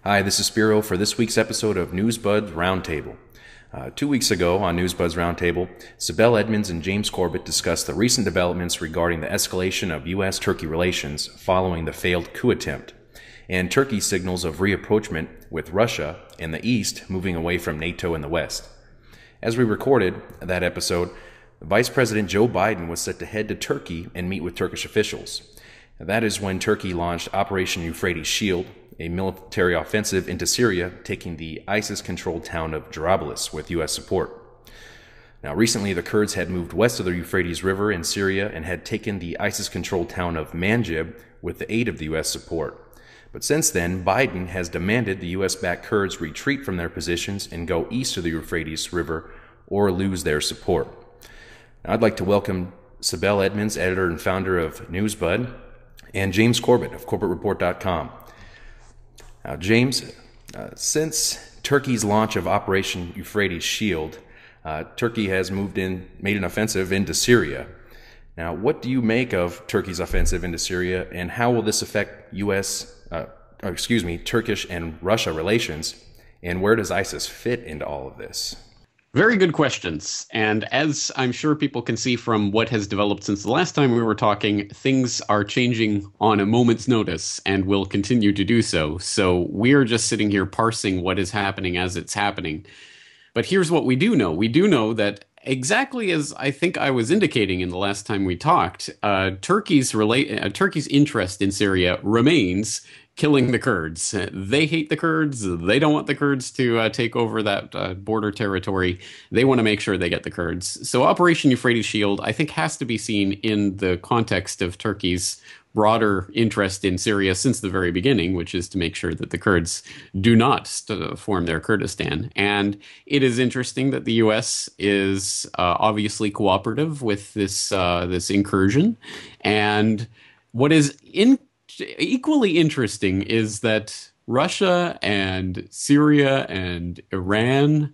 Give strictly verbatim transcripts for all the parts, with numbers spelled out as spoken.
Hi, this is Spiro for this week's episode of NewsBuds Roundtable. Uh, two weeks ago on NewsBuds Roundtable, Sibel Edmonds and James Corbett discussed the recent developments regarding the escalation of U S Turkey relations following the failed coup attempt, and Turkey's signals of rapprochement with Russia in the East moving away from NATO in the West. As we recorded that episode, Vice President Joe Biden was set to head to Turkey and meet with Turkish officials. That is when Turkey launched Operation Euphrates Shield, a military offensive into Syria, taking the ISIS-controlled town of Jarablus with U S support. Now, recently, the Kurds had moved west of the Euphrates River in Syria and had taken the ISIS-controlled town of Manjib with the aid of the U S support. But since then, Biden has demanded the U S-backed Kurds retreat from their positions and go east of the Euphrates River or lose their support. Now, I'd like to welcome Sibel Edmonds, editor and founder of NewsBud, and James Corbett of Corbett Report dot com. Now, James, uh, since Turkey's launch of Operation Euphrates Shield, uh, Turkey has moved in, made an offensive into Syria. Now, what do you make of Turkey's offensive into Syria, and how will this affect U S, uh, or excuse me, Turkish and Russia relations, and where does ISIS fit into all of this? Very good questions. And as I'm sure people can see from what has developed since the last time we were talking, things are changing on a moment's notice and will continue to do so. So we're just sitting here parsing what is happening as it's happening. But here's what we do know. We do know that exactly as I think I was indicating in the last time we talked, uh, Turkey's relate uh, Turkey's interest in Syria remains killing the Kurds. They hate the Kurds. They don't want the Kurds to uh, take over that uh, border territory. They want to make sure they get the Kurds. So Operation Euphrates Shield, I think, has to be seen in the context of Turkey's broader interest in Syria since the very beginning, which is to make sure that the Kurds do not st- form their Kurdistan. And it is interesting that the U S is uh, obviously cooperative with this uh, this incursion. And what is in equally interesting is that Russia and Syria and Iran,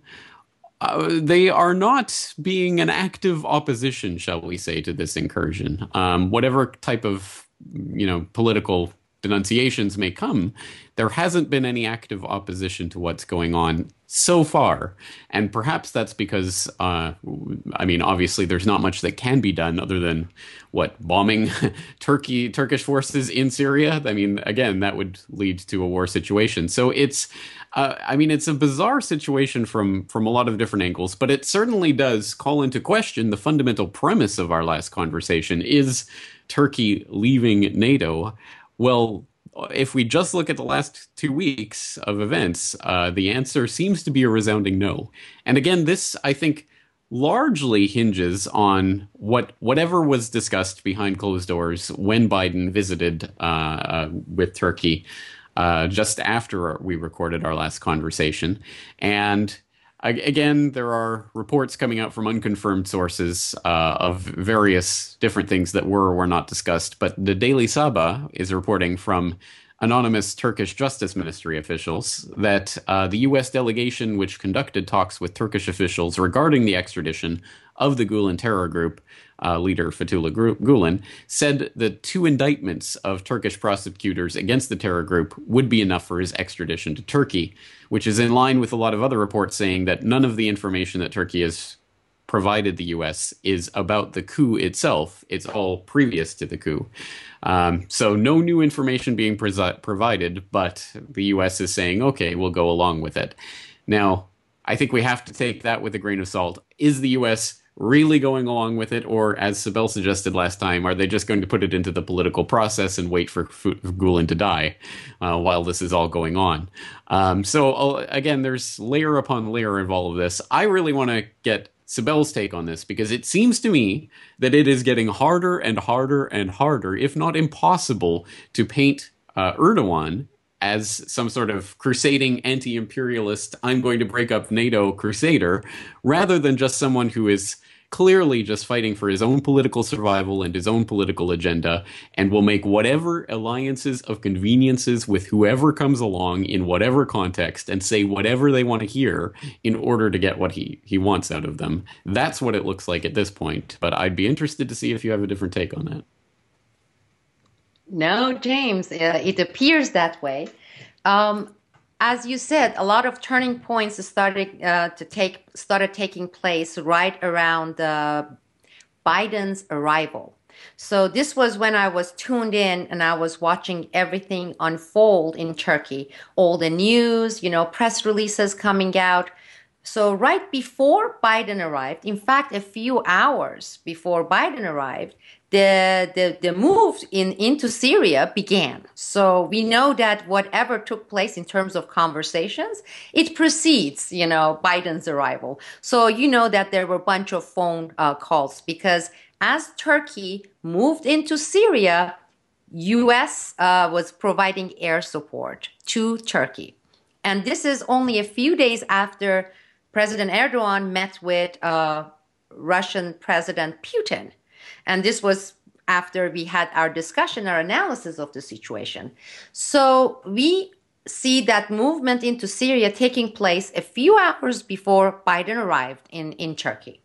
uh, they are not being an active opposition, shall we say, to this incursion. Um, whatever type of, you know, political denunciations may come, there hasn't been any active opposition to what's going on so far. And perhaps that's because, uh, I mean, obviously there's not much that can be done other than, what, bombing Turkey, Turkish forces in Syria? I mean, again, that would lead to a war situation. So it's, uh, I mean, it's a bizarre situation from, from a lot of different angles, but it certainly does call into question the fundamental premise of our last conversation. Is Turkey leaving NATO? Well, if we just look at the last two weeks of events, uh, the answer seems to be a resounding no. And again, this, I think, largely hinges on what whatever was discussed behind closed doors when Biden visited uh, uh, with Turkey uh, just after we recorded our last conversation. And again, there are reports coming out from unconfirmed sources uh, of various different things that were or were not discussed. But the Daily Sabah is reporting from anonymous Turkish Justice Ministry officials that uh, the U S delegation which conducted talks with Turkish officials regarding the extradition of the Gulen terror group uh, leader Fethullah Gulen said that two indictments of Turkish prosecutors against the terror group would be enough for his extradition to Turkey, which is in line with a lot of other reports saying that none of the information that Turkey has provided the U S is about the coup itself. It's all previous to the coup. Um, so no new information being presi- provided, but the U S is saying, okay, we'll go along with it. Now, I think we have to take that with a grain of salt. Is the U S really going along with it? Or, as Sibel suggested last time, are they just going to put it into the political process and wait for, for Gulen to die uh, while this is all going on? Um, so, uh, again, there's layer upon layer of all of this. I really want to get Sibel's take on this, because it seems to me that it is getting harder and harder and harder, if not impossible, to paint uh, Erdogan as some sort of crusading anti-imperialist, I'm going to break up NATO crusader, rather than just someone who is clearly just fighting for his own political survival and his own political agenda, and will make whatever alliances of conveniences with whoever comes along in whatever context and say whatever they want to hear in order to get what he, he wants out of them. That's what it looks like at this point, but I'd be interested to see if you have a different take on that. No, James, uh, it appears that way. Um, as you said, a lot of turning points started uh, to take started taking place right around uh, Biden's arrival. So this was when I was tuned in and I was watching everything unfold in Turkey, all the news, you know, press releases coming out. So right before Biden arrived, in fact, a few hours before Biden arrived, the, the, the move in, into Syria began. So we know that whatever took place in terms of conversations, it precedes, you know, Biden's arrival. So you know that there were a bunch of phone uh, calls because as Turkey moved into Syria, U S uh, was providing air support to Turkey. And this is only a few days after President Erdogan met with uh, Russian President Putin. And this was after we had our discussion, our analysis of the situation. So we see that movement into Syria taking place a few hours before Biden arrived in, in Turkey.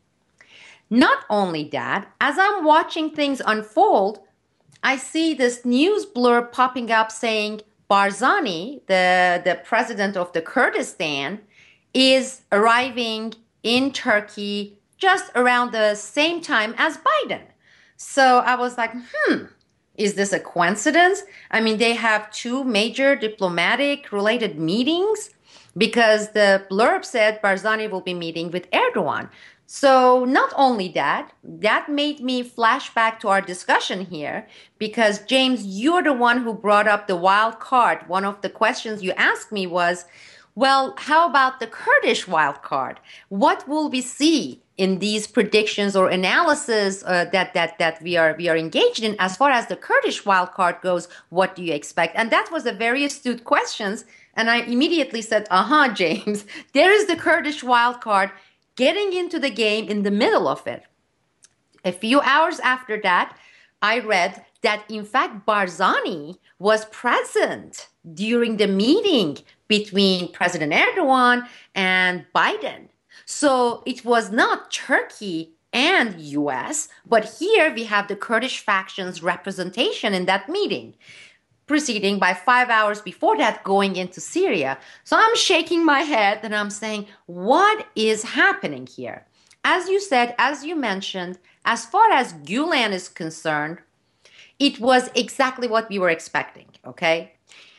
Not only that, as I'm watching things unfold, I see this news blurb popping up saying Barzani, the, the president of the Kurdistan, is arriving in Turkey just around the same time as Biden. So I was like, hmm, is this a coincidence? I mean, they have two major diplomatic related meetings because the blurb said Barzani will be meeting with Erdogan. So not only that, that made me flash back to our discussion here because, James, you're the one who brought up the wild card. One of the questions you asked me was, well, how about the Kurdish wild card? What will we see in these predictions or analysis uh, that that that we are we are engaged in as far as the Kurdish wild card goes? What do you expect? And that was a very astute question. And I immediately said, uh-huh, James, there is the Kurdish wild card getting into the game in the middle of it. A few hours after that, I read that, in fact, Barzani was present during the meeting between President Erdogan and Biden. So it was not Turkey and U S, but here we have the Kurdish faction's representation in that meeting, proceeding by five hours before that going into Syria. So I'm shaking my head and I'm saying, what is happening here? As you said, as you mentioned, as far as Gulen is concerned, it was exactly what we were expecting, okay?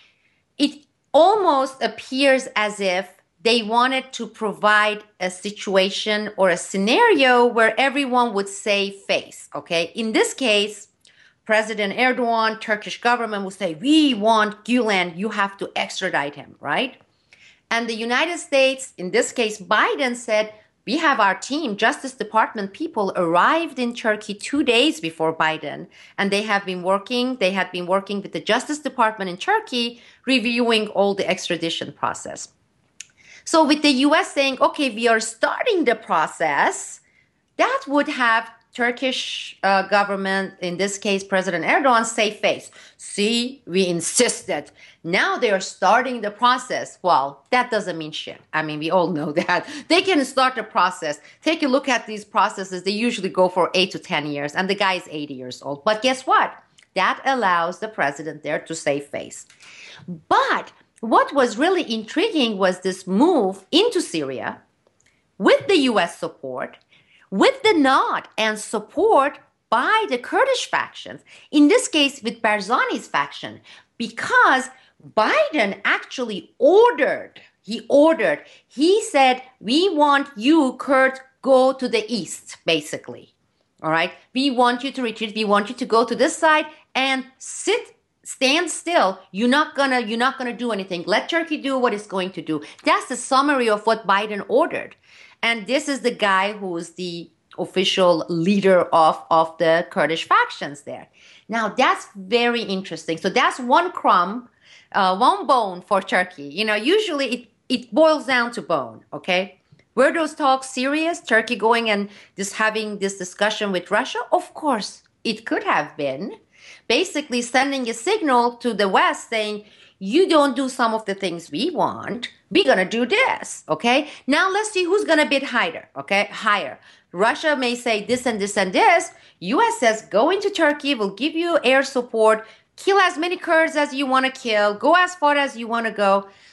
It almost appears as if they wanted to provide a situation or a scenario where everyone would save face, okay? In this case, President Erdogan, Turkish government would say, we want Gulen, you have to extradite him, right? And the United States, in this case, Biden said, we have our team, Justice Department people arrived in Turkey two days before Biden, and they have been working, they had been working with the Justice Department in Turkey, reviewing all the extradition process. So with the U S saying, okay, we are starting the process, that would have Turkish uh, government, in this case, President Erdogan, save face. See, we insisted. Now they are starting the process. Well, that doesn't mean shit. I mean, we all know that. They can start the process. Take a look at these processes. They usually go for eight to ten years, and the guy is eighty years old. But guess what? That allows the president there to save face. But what was really intriguing was this move into Syria with the U S support, with the nod and support by the Kurdish factions, in this case with Barzani's faction, because Biden actually ordered, he ordered, he said, we want you, Kurds, go to the east, basically. All right? We want you to retreat. We want you to go to this side and sit, stand still. You're not gonna, you're not gonna do anything. Let Turkey do what it's going to do. That's the summary of what Biden ordered. And this is the guy who's the official leader of, of the Kurdish factions there. Now, that's very interesting. So that's one crumb, uh, one bone for Turkey. You know, usually it, it boils down to bone, okay? Were those talks serious? Turkey going and just having this discussion with Russia? Of course, it could have been. Basically sending a signal to the West saying, you don't do some of the things we want, we're going to do this, okay? Now let's see who's going to bid higher, okay? Higher. Russia may say this and this and this. U S says, go into Turkey, we'll give you air support, kill as many Kurds as you want to kill, go as far as you want to go.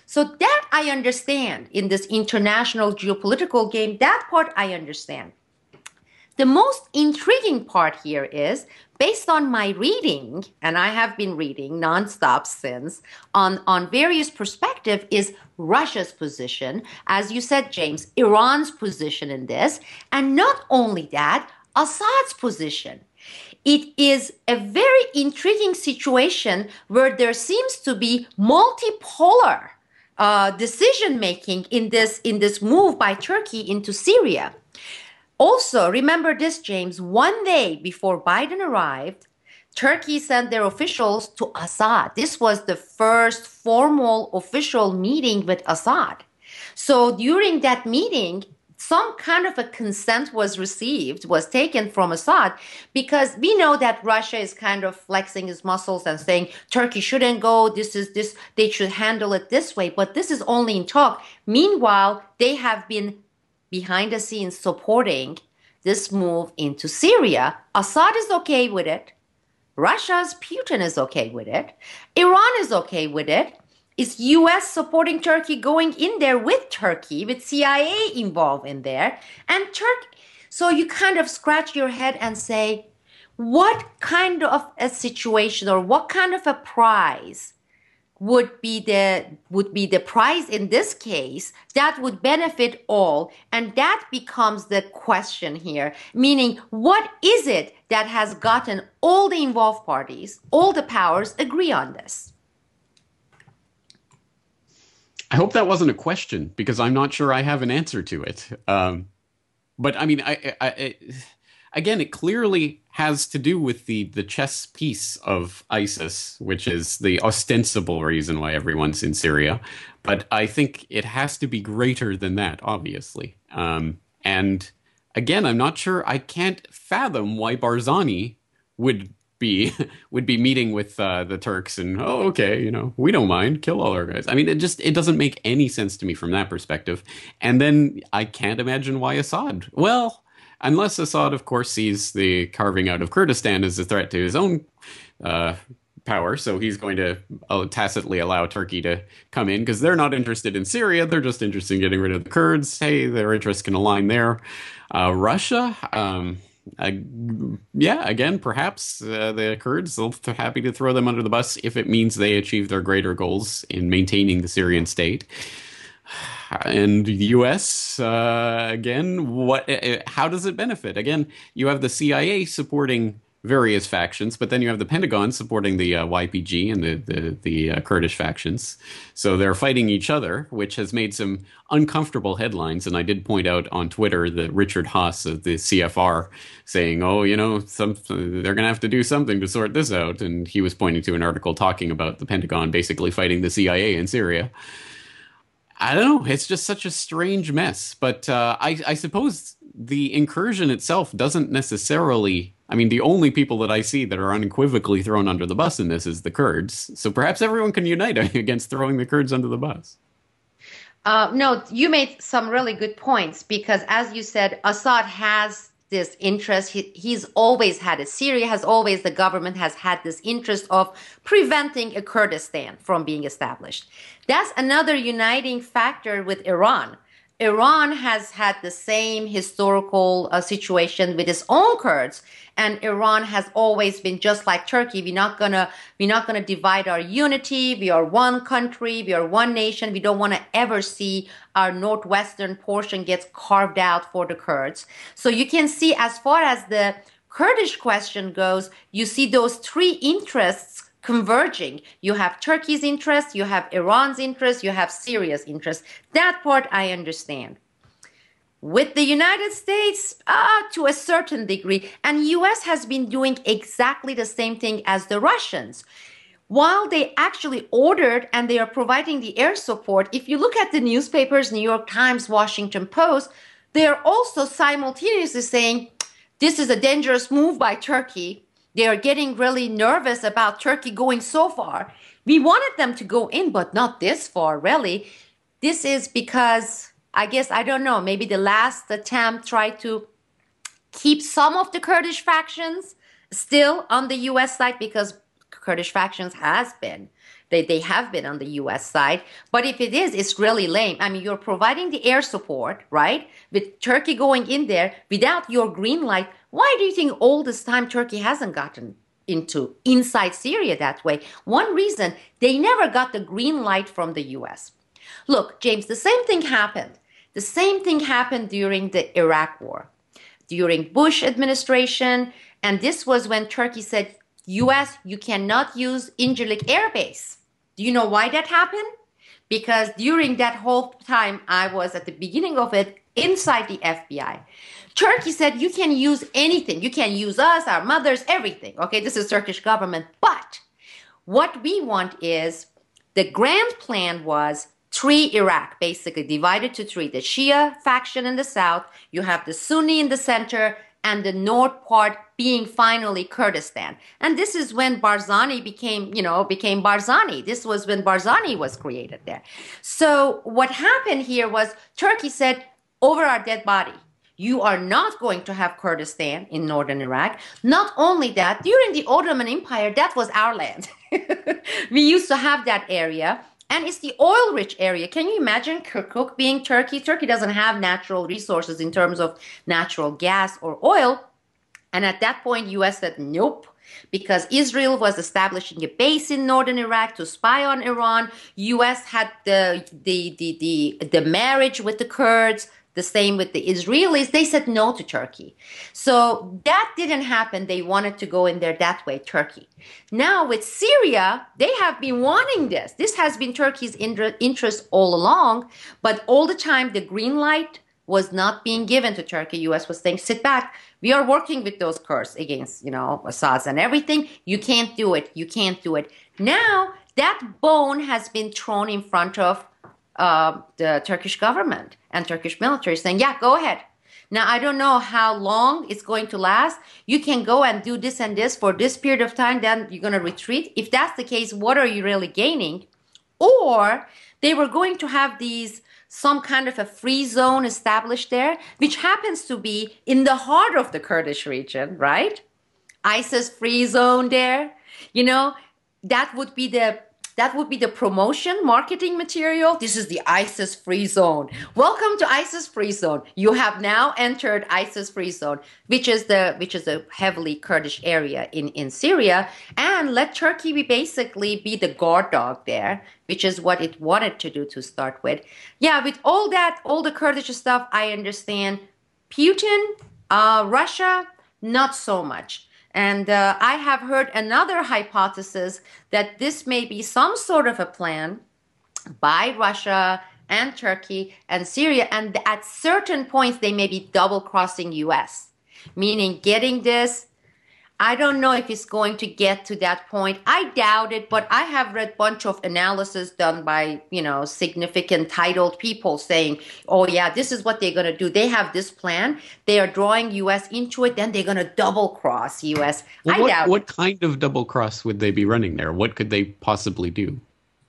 So that I understand in this international geopolitical game. That part I understand. The most intriguing part here is, based on my reading, and I have been reading nonstop since, on, on various perspectives, is Russia's position, as you said, James, Iran's position in this, and not only that, Assad's position. It is a very intriguing situation where there seems to be multipolar uh, decision-making in this, in this move by Turkey into Syria. Also, remember this, James, one day before Biden arrived, Turkey sent their officials to Assad. This was the first formal official meeting with Assad. So during that meeting, some kind of a consent was received, was taken from Assad, because we know that Russia is kind of flexing its muscles and saying Turkey shouldn't go, this is this, they should handle it this way, but this is only in talk. Meanwhile, they have been behind the scenes supporting this move into Syria. Assad is okay with it. Russia's Putin is okay with it. Iran is okay with it. Is U S supporting Turkey, going in there with Turkey, with C I A involved in there? And Turkey. So you kind of scratch your head and say, what kind of a situation or what kind of a prize would be the would be the prize in this case that would benefit all? And that becomes the question here, meaning what is it that has gotten all the involved parties, all the powers agree on this? I hope that wasn't a question, because I'm not sure I have an answer to it. Um, but I mean, I, I, I again, it clearly has to do with the, the chess piece of ISIS, which is the ostensible reason why everyone's in Syria. But I think it has to be greater than that, obviously. Um, and again, I'm not sure, I can't fathom why Barzani would be would be meeting with uh, the Turks and, oh, okay, you know, we don't mind, kill all our guys. I mean, it just, it doesn't make any sense to me from that perspective. And then I can't imagine why Assad. Well, unless Assad, of course, sees the carving out of Kurdistan as a threat to his own uh, power, so he's going to uh, tacitly allow Turkey to come in, because they're not interested in Syria, they're just interested in getting rid of the Kurds. Hey, their interests can align there. Uh, Russia, um, uh, yeah, again, perhaps uh, the Kurds, they'll be happy to throw them under the bus if it means they achieve their greater goals in maintaining the Syrian state. And the U S, uh, again, what? How does it benefit? Again, you have the C I A supporting various factions, but then you have the Pentagon supporting the uh, Y P G and the the, the uh, Kurdish factions. So they're fighting each other, which has made some uncomfortable headlines. And I did point out on Twitter that Richard Haas of the C F R saying, "Oh, you know, some they're going to have to do something to sort this out." And he was pointing to an article talking about the Pentagon basically fighting the C I A in Syria. I don't know. It's just such a strange mess. But uh, I, I suppose the incursion itself doesn't necessarily... I mean, the only people that I see that are unequivocally thrown under the bus in this is the Kurds. So perhaps everyone can unite against throwing the Kurds under the bus. Uh, no, you made some really good points, because as you said, Assad has this interest. He, he's always had it. Syria has always, the government has had this interest of preventing a Kurdistan from being established. That's another uniting factor with Iran. Iran has had the same historical uh, situation with its own Kurds, and Iran has always been just like Turkey. We're not gonna, we're not gonna divide our unity. We are one country. We are one nation. We don't want to ever see our northwestern portion gets carved out for the Kurds. So you can see, as far as the Kurdish question goes, you see those three interests converging. You have Turkey's interest, you have Iran's interest, you have Syria's interest. That part I understand. With the United States, uh, to a certain degree, and U S has been doing exactly the same thing as the Russians. While they actually ordered and they are providing the air support, if you look at the newspapers, New York Times, Washington Post, they are also simultaneously saying, this is a dangerous move by Turkey. They are getting really nervous about Turkey going so far. We wanted them to go in, but not this far, really. This is because, I guess, I don't know, maybe the last attempt tried to keep some of the Kurdish factions still on the U S side, because Kurdish factions has been They, they have been on the U S side. But if it is, it's really lame. I mean, you're providing the air support, right? With Turkey going in there without your green light. Why do you think all this time Turkey hasn't gotten into inside Syria that way? One reason, they never got the green light from the U S. Look, James, the same thing happened. The same thing happened during the Iraq War, during Bush administration. And this was when Turkey said, U S, you cannot use Incirlik Air Base. Do you know why that happened? Because during that whole time, I was at the beginning of it inside the F B I. Turkey said, you can use anything. You can use us, our mothers, everything. Okay, this is Turkish government. But what we want is, the grand plan was three Iraq, basically divided to three. The Shia faction in the south, you have the Sunni in the center, and the north part being finally Kurdistan. And this is when Barzani became, you know, became Barzani. This was when Barzani was created there. So what happened here was Turkey said, over our dead body, you are not going to have Kurdistan in northern Iraq. Not only that, during the Ottoman Empire, that was our land. We used to have that area. And it's the oil-rich area. Can you imagine Kirkuk being Turkey? Turkey doesn't have natural resources in terms of natural gas or oil. And at that point, U S said, nope, because Israel was establishing a base in northern Iraq to spy on Iran. U S had the, the, the, the, the marriage with the Kurds. The same with the Israelis. They said no to Turkey. So that didn't happen. They wanted to go in there that way, Turkey. Now with Syria, they have been wanting this. This has been Turkey's interest all along, but all the time the green light was not being given to Turkey. U S was saying, sit back. We are working with those Kurds against, you know, Assad and everything. You can't do it. You can't do it. Now that bone has been thrown in front of Uh, the Turkish government and Turkish military, saying, yeah, go ahead. Now, I don't know how long it's going to last. You can go and do this and this for this period of time, then you're going to retreat. If that's the case, what are you really gaining? Or they were going to have these, some kind of a free zone established there, which happens to be in the heart of the Kurdish region, right? ISIS free zone there. You know, that would be the That would be the promotion, marketing material. This is the ISIS free zone. Welcome to ISIS free zone. You have now entered ISIS free zone, which is the which is a heavily Kurdish area in, in Syria. And let Turkey be basically be the guard dog there, which is what it wanted to do to start with. Yeah, with all that, all the Kurdish stuff, I understand. Putin, uh, Russia, not so much. And uh, I have heard another hypothesis that this may be some sort of a plan by Russia and Turkey and Syria. And at certain points, they may be double-crossing U S, meaning getting this. I don't know if it's going to get to that point. I doubt it, but I have read a bunch of analysis done by, you know, significant titled people saying, oh, yeah, this is what they're going to do. They have this plan. They are drawing U S into it. Then they're going to double cross U S. Well, I what, doubt What kind of double cross would they be running there? What could they possibly do?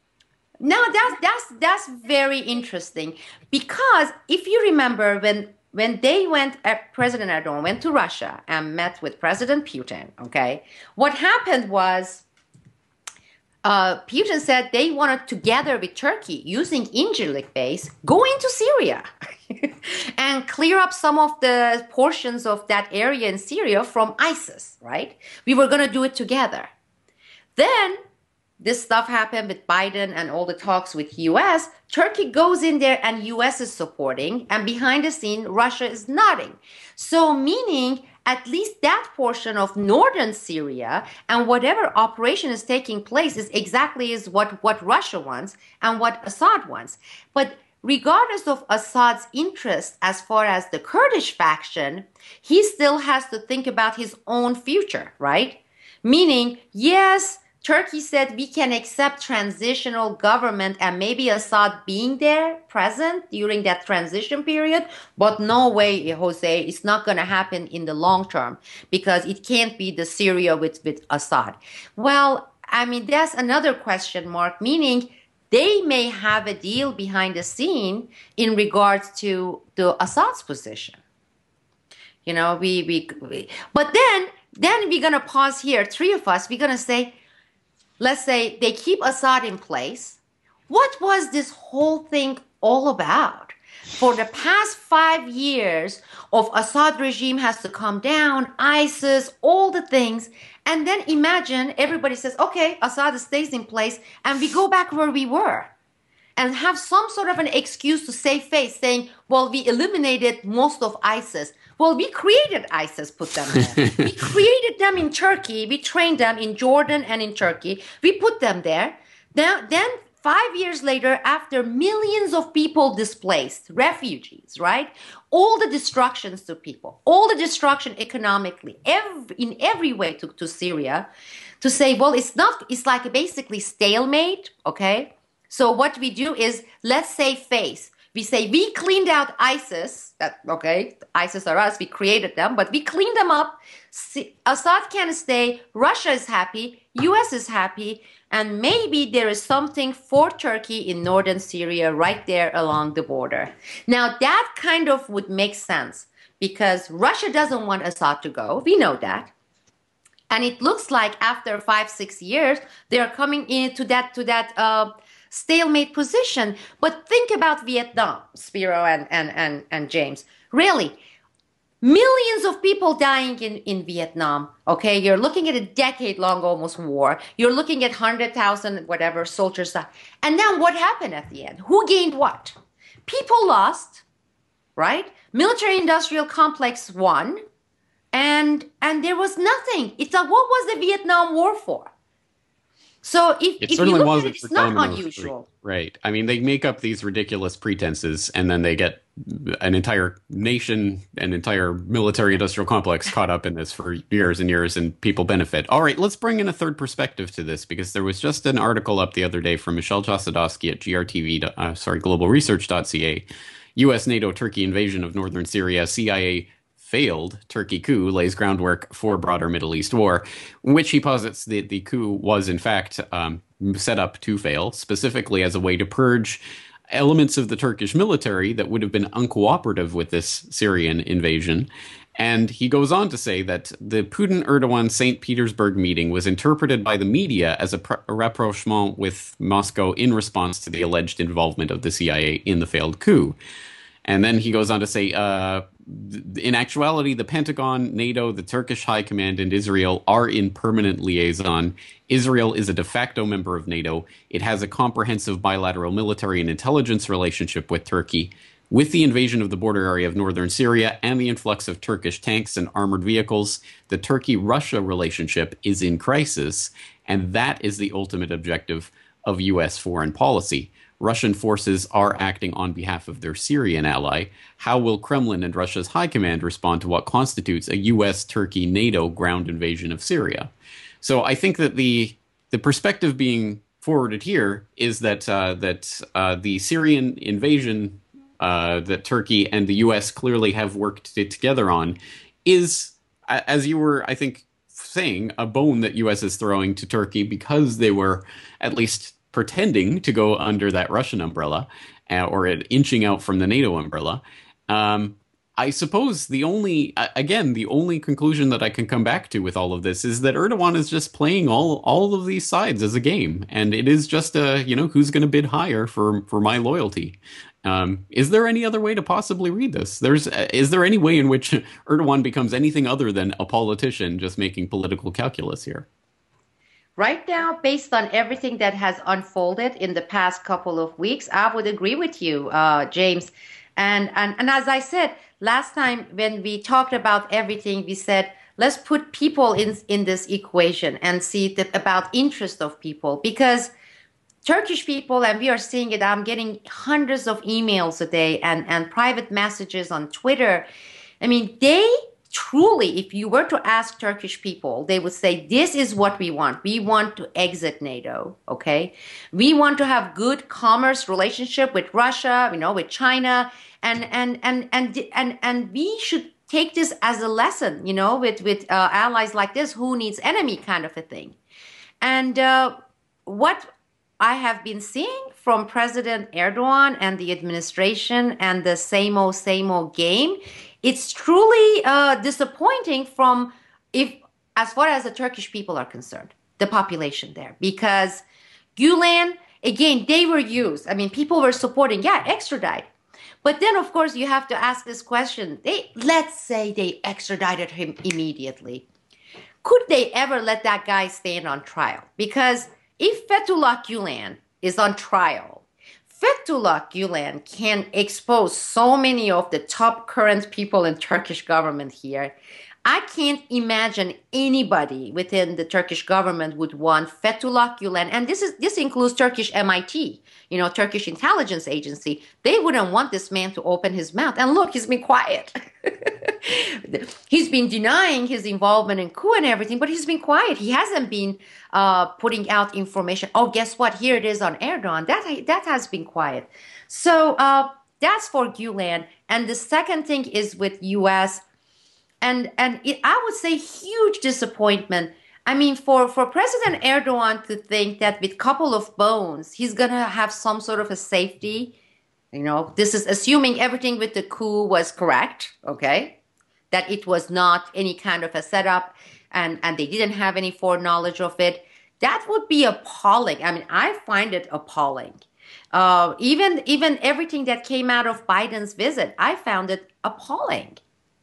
No, that's, that's, that's very interesting. Because if you remember when When they went, uh, President Erdogan went to Russia and met with President Putin, okay, what happened was uh, Putin said they wanted together with Turkey, using Incirlik base, go into Syria and clear up some of the portions of that area in Syria from ISIS, right? We were going to do it together. Then this stuff happened with Biden and all the talks with U S. Turkey goes in there and U S is supporting, and behind the scene, Russia is nodding. So meaning at least that portion of northern Syria and whatever operation is taking place is exactly is what, what Russia wants and what Assad wants. But regardless of Assad's interest as far as the Kurdish faction, he still has to think about his own future, right? Meaning, yes, Turkey said we can accept transitional government and maybe Assad being there, present during that transition period, but no way, Jose, it's not going to happen in the long term because it can't be the Syria with, with Assad. Well, I mean, that's another question mark, meaning they may have a deal behind the scene in regards to the Assad's position. You know, we, we, we but then, then we're going to pause here, three of us, we're going to say, let's say they keep Assad in place. What was this whole thing all about? For the past five years of Assad regime has to come down, ISIS, all the things. And then imagine everybody says, okay, Assad stays in place and we go back where we were. And have some sort of an excuse to save face, saying, well, we eliminated most of ISIS. Well, we created ISIS, put them there. We created them in Turkey. We trained them in Jordan and in Turkey. We put them there. Then, then five years later, after millions of people displaced, refugees, right? All the destructions to people, all the destruction economically, every, in every way to, to Syria, to say, well, it's not, it's like basically stalemate, okay? So what we do is, let's save face. We say, we cleaned out ISIS, that, okay, ISIS are us, we created them, but we cleaned them up. Assad can stay, Russia is happy, U S is happy, and maybe there is something for Turkey in northern Syria right there along the border. Now that kind of would make sense because Russia doesn't want Assad to go, we know that. And it looks like after five, six years, they're coming into that, to that, uh, stalemate position. But think about Vietnam, Spiro and, and, and, and James. Really, millions of people dying in, in Vietnam, okay? You're looking at a decade-long almost war. You're looking at one hundred thousand, whatever, soldiers. And then what happened at the end? Who gained what? People lost, right? Military-industrial complex won, and, and there was nothing. It's like, what was the Vietnam War for? So if, it if certainly you look wasn't at it, it's not unusual. Right. I mean, they make up these ridiculous pretenses and then they get an entire nation, an entire military industrial complex caught up in this for years and years and people benefit. All right, let's bring in a third perspective to this because there was just an article up the other day from Michelle Chossudovsky at G R T V, uh, sorry, global research dot c a. U S NATO Turkey invasion of northern Syria, C I A failed Turkey coup lays groundwork for broader Middle East war, in which he posits that the coup was in fact um, set up to fail, specifically as a way to purge elements of the Turkish military that would have been uncooperative with this Syrian invasion. And he goes on to say that the Putin-Erdogan Saint Petersburg meeting was interpreted by the media as a, pr- a rapprochement with Moscow in response to the alleged involvement of the C I A in the failed coup. And then he goes on to say, uh, in actuality, the Pentagon, NATO, the Turkish High Command, and Israel are in permanent liaison. Israel is a de facto member of NATO. It has a comprehensive bilateral military and intelligence relationship with Turkey. With the invasion of the border area of northern Syria and the influx of Turkish tanks and armored vehicles, the Turkey-Russia relationship is in crisis, and that is the ultimate objective of U S foreign policy. Russian forces are acting on behalf of their Syrian ally. How will Kremlin and Russia's high command respond to what constitutes a U S Turkey NATO ground invasion of Syria? So I think that the the perspective being forwarded here is that uh, that uh, the Syrian invasion uh, that Turkey and the U S clearly have worked t- together on is, as you were, I think, saying, a bone that U S is throwing to Turkey because they were at least pretending to go under that Russian umbrella uh, or inching out from the NATO umbrella. Um, I suppose the only, uh, again, the only conclusion that I can come back to with all of this is that Erdogan is just playing all all of these sides as a game. And it is just, a, you know, who's going to bid higher for, for my loyalty? Um, is there any other way to possibly read this? There's, uh, is there any way in which Erdogan becomes anything other than a politician just making political calculus here? Right now, based on everything that has unfolded in the past couple of weeks, I would agree with you, uh, James. And, and and as I said, last time when we talked about everything, we said, let's put people in, in this equation and see the, about interest of people. Because Turkish people, and we are seeing it, I'm getting hundreds of emails a day and, and private messages on Twitter. I mean, they truly, if you were to ask Turkish people, they would say, this is what we want. We want to exit NATO, okay? We want to have good commerce relationship with Russia, you know, with China, and and and and and and we should take this as a lesson, you know, with with uh, allies like this, who needs enemy kind of a thing. And uh, what I have been seeing from President Erdogan and the administration and the same old, same old game, it's truly uh, disappointing from if as far as the Turkish people are concerned. the population there, because Gulen, again, they were used. I mean, people were supporting, yeah, extradite. But then, of course, you have to ask this question. They, let's say they extradited him immediately. Could they ever let that guy stand on trial? Because if Fethullah Gulen is on trial, Fethullah Gulen can expose so many of the top current people in Turkish government here. I can't imagine anybody within the Turkish government would want Fethullah Gulen, and this is this includes Turkish M I T, you know, Turkish intelligence agency. They wouldn't want this man to open his mouth. And look, he's been quiet. He's been denying his involvement in coup and everything, but he's been quiet. He hasn't been uh, putting out information. Oh, guess what? Here it is on Erdogan. That that has been quiet. So uh, that's for Gulen. And the second thing is with U S And and it, I would say huge disappointment. I mean, for, for President Erdogan to think that with a couple of bones, he's going to have some sort of a safety. You know, this is assuming everything with the coup was correct, okay? That it was not any kind of a setup and, and they didn't have any foreknowledge of it. That would be appalling. I mean, I find it appalling. Uh, even, even everything that came out of Biden's visit, I found it appalling.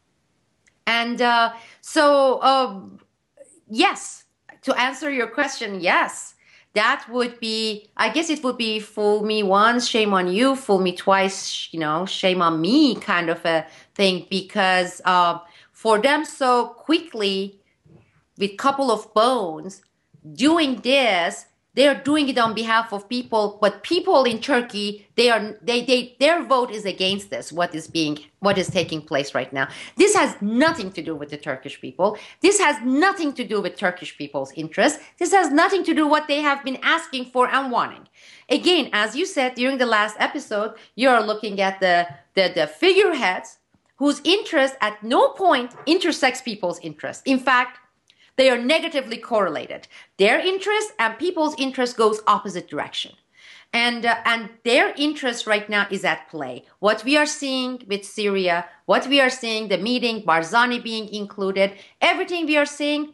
And uh, so, um, yes, to answer your question, yes, that would be, I guess it would be fool me once, shame on you, fool me twice, you know, shame on me kind of a thing. Because uh, for them so quickly, with a couple of bones, doing this, they are doing it on behalf of people, but people in Turkey, they are they they their vote is against this. What is being what is taking place right now? This has nothing to do with the Turkish people. This has nothing to do with Turkish people's interests. This has nothing to do with what they have been asking for and wanting. Again, as you said during the last episode, you are looking at the the, the figureheads whose interest at no point intersects people's interests. In fact, they are negatively correlated. Their interest and people's interest goes opposite direction. And, uh, and their interest right now is at play. What we are seeing with Syria, what we are seeing, the meeting, Barzani being included, everything we are seeing,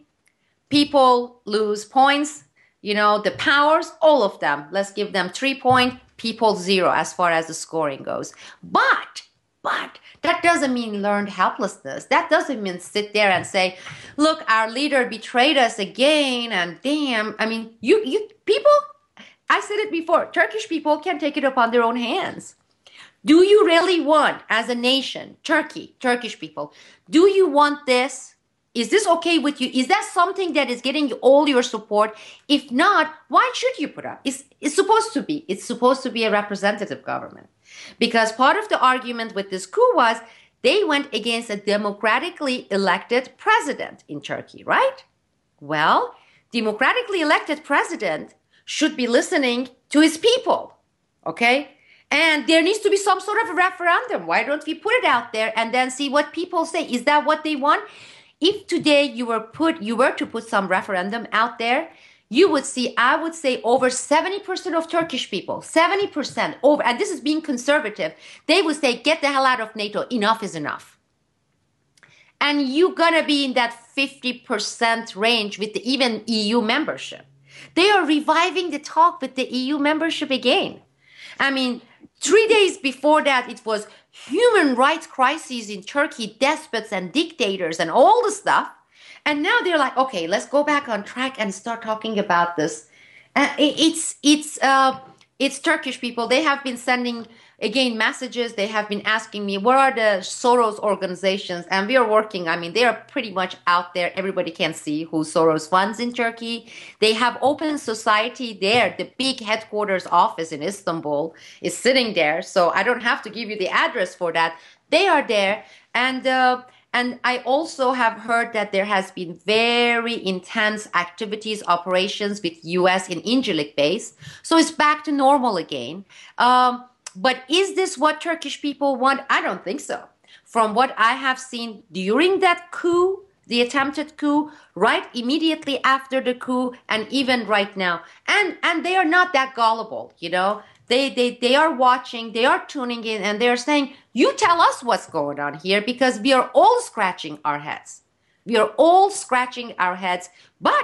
people lose points. You know, the powers, all of them, let's give them three points, people zero as far as the scoring goes. But But that doesn't mean learned helplessness. That doesn't mean sit there and say, look, our leader betrayed us again and damn. I mean, you, you people, I said it before, Turkish people can take it upon their own hands. Do you really want, as a nation, Turkey, Turkish people, do you want this? Is this okay with you? Is that something that is getting you all your support? If not, why should you put up? It's, it's supposed to be. It's supposed to be a representative government. Because part of the argument with this coup was they went against a democratically elected president in Turkey, right? Well, democratically elected president should be listening to his people, okay? And there needs to be some sort of a referendum. Why don't we put it out there and then see what people say? Is that what they want? If today you were put, you were to put some referendum out there, you would see, I would say, over seventy percent of Turkish people, seventy percent over, and this is being conservative, they would say, get the hell out of NATO, enough is enough. And you're gonna be in that fifty percent range with the even E U membership. They are reviving the talk with the E U membership again. I mean, three days before that, it was human rights crises in Turkey, despots and dictators and all the stuff. And now they're like, okay, let's go back on track and start talking about this. Uh, it, it's it's uh, it's Turkish people. They have been sending, again, messages. They have been asking me, what are the Soros organizations? And we are working. I mean, they are pretty much out there. Everybody can see who Soros funds in Turkey. They have Open Society there. The big headquarters office in Istanbul is sitting there. So I don't have to give you the address for that. They are there. And uh, And I also have heard that there has been very intense activities, operations with U S in Incirlik base. So it's back to normal again. Um, but is this what Turkish people want? I don't think so. From what I have seen during that coup, the attempted coup, right immediately after the coup, and even right now. And, and they are not that gullible, you know. They, they, they are watching, they are tuning in, and they're saying, you tell us what's going on here, because we are all scratching our heads. We are all scratching our heads. But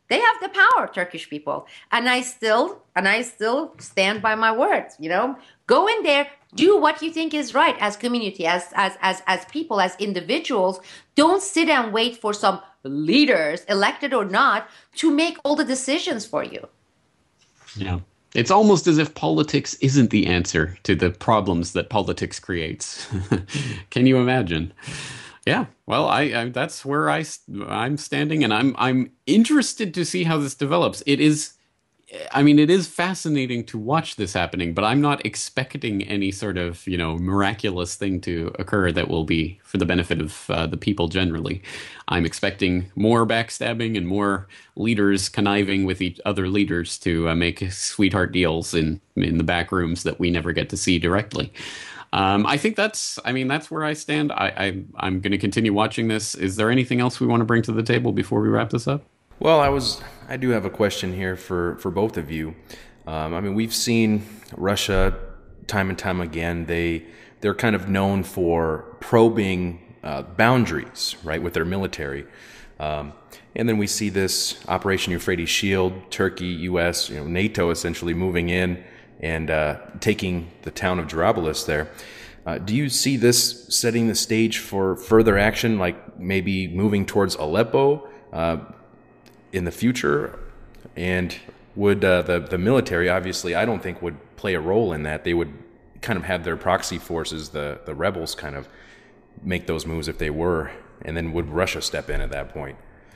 They have the power, Turkish people. And I still, and I still stand by my words, you know. Go in there, do what you think is right as community, as, as, as, as people, as individuals. Don't sit and wait for some leaders, elected or not, to make all the decisions for you. Yeah. It's almost as if politics isn't the answer to the problems that politics creates. Can you imagine? Yeah, well, I, I that's where I I'm standing, and I'm I'm interested to see how this develops. It is, I mean, it is fascinating to watch this happening, but I'm not expecting any sort of, you know, miraculous thing to occur that will be for the benefit of uh, the people generally. I'm expecting more backstabbing and more leaders conniving with each other leaders to uh, make sweetheart deals in in the back rooms that we never get to see directly. Um, I think that's, I mean, that's where I stand. I, I, I'm going to continue watching this. Is there anything else we want to bring to the table before we wrap this up? Well, I was, I do have a question here for, for both of you. Um, I mean, we've seen Russia time and time again. They, they're kind of known for probing uh, boundaries, right, with their military. Um, and then we see this Operation Euphrates Shield, Turkey, U S, you know, NATO essentially moving in and uh, taking the town of Jarablus there. Uh, do you see this setting the stage for further action, like maybe moving towards Aleppo uh, in the future? And would uh, the, the military, obviously, I don't think would play a role in that. They would kind of have their proxy forces, the, the rebels, kind of make those moves if they were. And then would Russia step in at that point?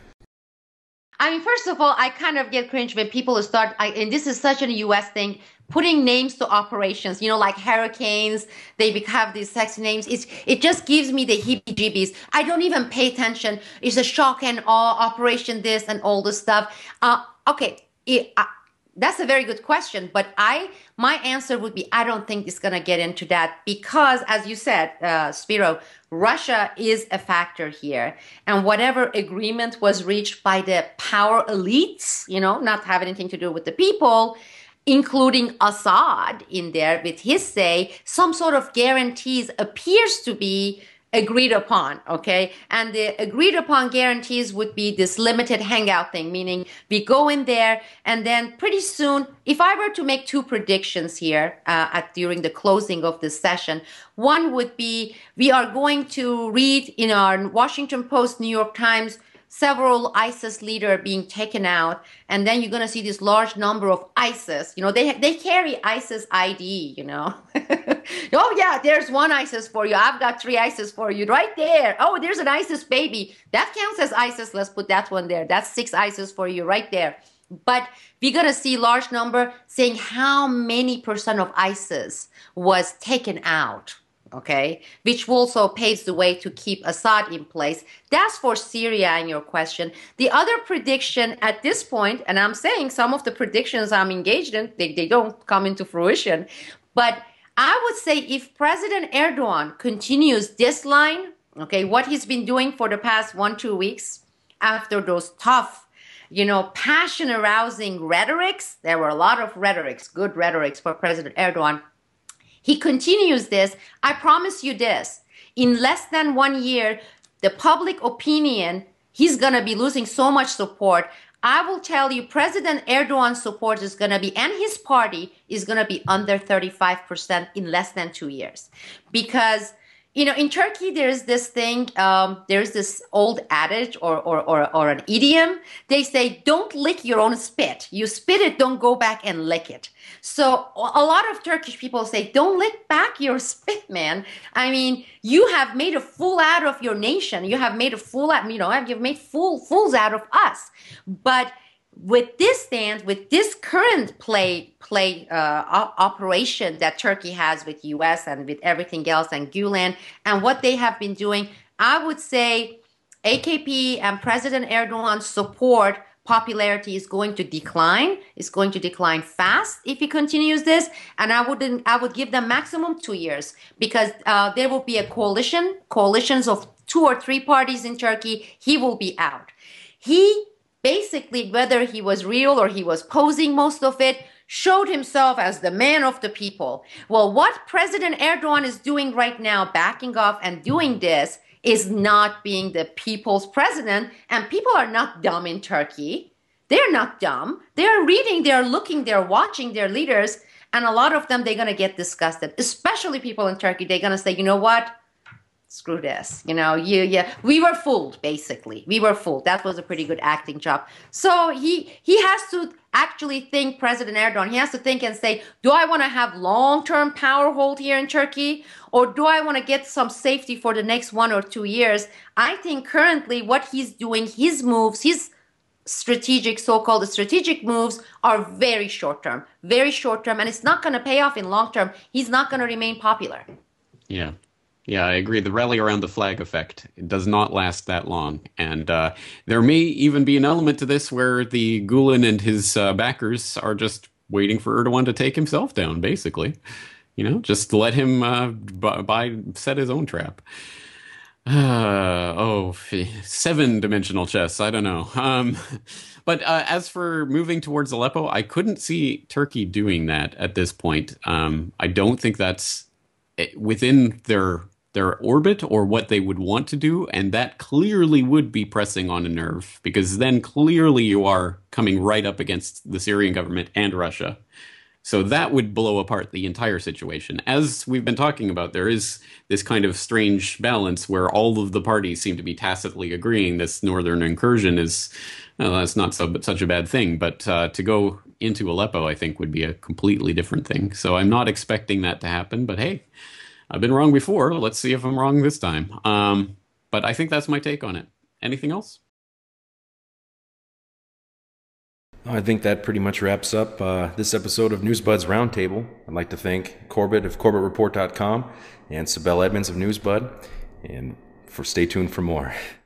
I mean, first of all, I kind of get cringe when people start, I, and this is such a U S thing, putting names to operations, you know, like hurricanes, they have these sexy names. It's, it just gives me the heebie-jeebies. I don't even pay attention. It's a shock and awe, operation this and all this stuff. Uh, okay, it, uh, that's a very good question, but I, my answer would be, I don't think it's going to get into that because, as you said, uh, Spiro, Russia is a factor here. And whatever agreement was reached by the power elites, you know, not have anything to do with the people, including Assad in there with his say, some sort of guarantees appears to be agreed upon, okay? And the agreed upon guarantees would be this limited hangout thing, meaning we go in there and then pretty soon, if I were to make two predictions here uh, at during the closing of this session, one would be we are going to read in our Washington Post, New York Times, several ISIS leader being taken out, and then you're going to see this large number of ISIS. You know, they they carry ISIS I D, you know. Oh, yeah, there's one ISIS for you. I've got three ISIS for you right there. Oh, there's an ISIS baby. That counts as ISIS. Let's put that one there. That's six ISIS for you right there. But we're going to see large number saying how many percent of ISIS was taken out. Okay, which also paves the way to keep Assad in place. That's for Syria in your question. The other prediction at this point, and I'm saying some of the predictions I'm engaged in, they, they don't come into fruition. But I would say if President Erdogan continues this line, okay, what he's been doing for the past one, two weeks after those tough, you know, passion-arousing rhetorics, there were a lot of rhetorics, good rhetorics for President Erdogan. He continues this, I promise you this, in less than one year, the public opinion, he's going to be losing so much support. I will tell you, President Erdogan's support is going to be, and his party is going to be under thirty-five percent in less than two years. Because, you know, in Turkey, there's this thing, um, there's this old adage or, or, or, or an idiom. They say, don't lick your own spit. You spit it, don't go back and lick it. So a lot of Turkish people say, don't lick back your spit, man. I mean, you have made a fool out of your nation. You have made a fool out, you know, you've made fool, fools out of us. But with this stance, with this current play play uh, op- operation that Turkey has with U S and with everything else and Gulen and what they have been doing, I would say A K P and President Erdogan's support popularity is going to decline. It's going to decline fast if he continues this. And I wouldn't. I would give them maximum two years because uh, there will be a coalition, coalitions of two or three parties in Turkey. He will be out. He basically, whether he was real or he was posing most of it, showed himself as the man of the people. Well, what President Erdogan is doing right now, backing off and doing this, is not being the people's president. And people are not dumb in Turkey. they're not dumb. They're reading, they're looking, they're watching their leaders. And a lot of them, they're going to get disgusted, especially people in Turkey. They're going to say, you know what? Screw this. You know, you, yeah, we were fooled, basically. We were fooled. That was a pretty good acting job. So he he has to actually think, President Erdogan, he has to think and say, do I want to have long-term power hold here in Turkey? Or do I want to get some safety for the next one or two years? I think currently what he's doing, his moves, his strategic, so-called strategic moves are very short-term, very short-term, and it's not going to pay off in long-term. He's not going to remain popular. Yeah. Yeah, I agree. The rally around the flag effect, it does not last that long. And uh, there may even be an element to this where the Gulen and his uh, backers are just waiting for Erdogan to take himself down, basically. You know, just let him uh, buy, set his own trap. Uh, oh, seven-dimensional chess. I don't know. Um, but uh, as for moving towards Aleppo, I couldn't see Turkey doing that at this point. Um, I don't think that's within their their orbit or what they would want to do, and that clearly would be pressing on a nerve, because then clearly you are coming right up against the Syrian government and Russia. So that would blow apart the entire situation. As we've been talking about, there is this kind of strange balance where all of the parties seem to be tacitly agreeing this northern incursion is, well, that's not so, but such a bad thing. But uh, to go into Aleppo, I think, would be a completely different thing. So I'm not expecting that to happen. But hey, I've been wrong before. Let's see if I'm wrong this time. Um, but I think that's my take on it. Anything else? I think that pretty much wraps up uh, this episode of NewsBud's Roundtable. I'd like to thank Corbett of Corbett Report dot com and Sibel Edmonds of NewsBud, and for stay tuned for more.